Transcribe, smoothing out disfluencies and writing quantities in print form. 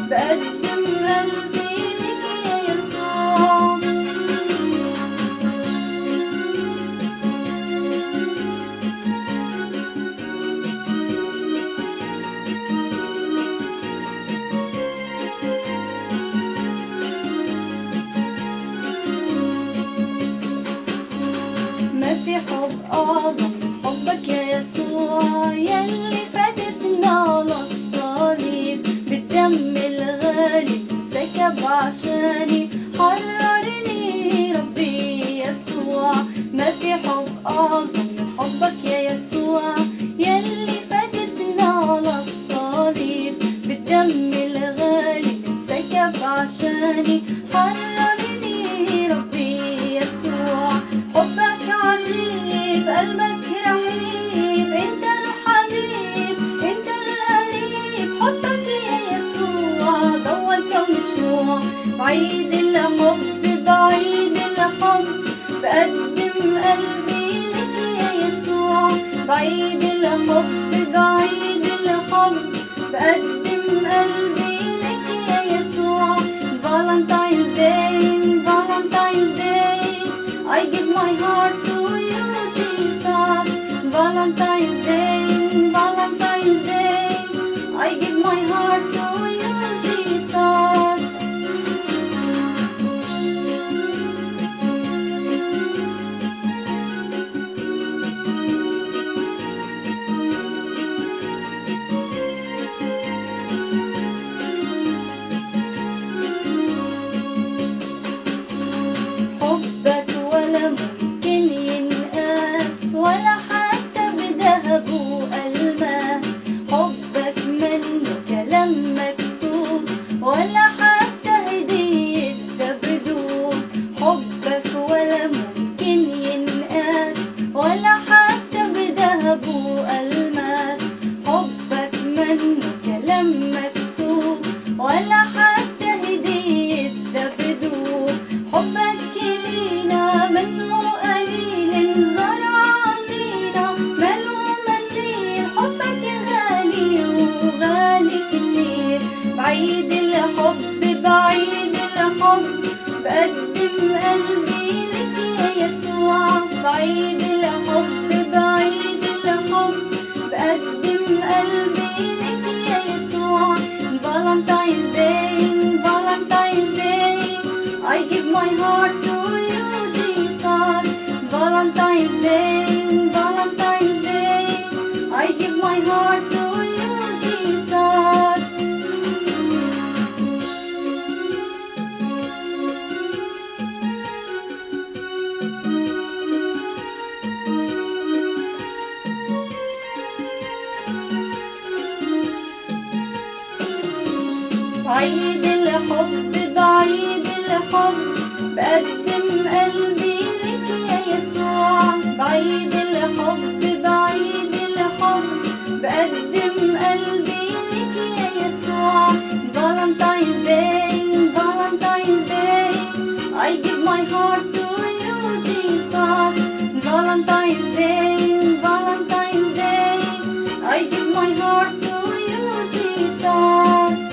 بقدم قلبي لك يا يسوع. ما في حب أعظم من حبك يا يسوع، يلي فاتتنا على الصليب بالدم الغالي سكب عشاني، حررني ربي يسوع. ما في حب أعظم من حبك يا يسوع، يلي فاتتنا على الصليب بالدم الغالي سكب عشاني، حررني ربي يسوع. حبك عجيب قلبك رحيب، انت الحبيب انت القريب، حبك يا يسوع ضوى الكون شموع. بعيد الحب بعيد الحب بقدم قلبي لك يا يسوع. بعيد الحب بعيد الحب بقدم قلبي لك يا يسوع. Valentine's Day, Valentine's Day, I give my heart to you, Jesus. Valentine's Day, Valentine's Day, I give my heart to you, Jesus. حبك ولا ممكن ينقاس، ولا حتى بذهب وألماس. حبك منه كلام مكتوب، ولا حتى هدية بدوب. حبك ولا ممكن ينقاس، ولا حتى بذهب وألماس. حبك منه كلام مكتوب، ولا حتى هدية بدوب. حبك لينا منه قليل، زرع فينا ماله مثيل. حبك غالي وغالي كتير. بعيد الحب بعيد الحب بقدم قلبي لك يا يسوع. بعيد الحب بعيد الحب بقدم قلبي لك يا يسوع. Valentine's Day, Valentine's Day, I give my heart to you, Jesus. Valentine's Day, Valentine's Day, I give my heart to you, Jesus. بعيد الحب بعيد الحب بقدم قلبي لك يا يسوع. بعيد الحب بعيد الحب بقدم قلبي لك يا يسوع. Valentine's Day, Valentine's Day, I give my heart to you, Jesus. Valentine's Day, Valentine's Day, I give my heart to you, Jesus.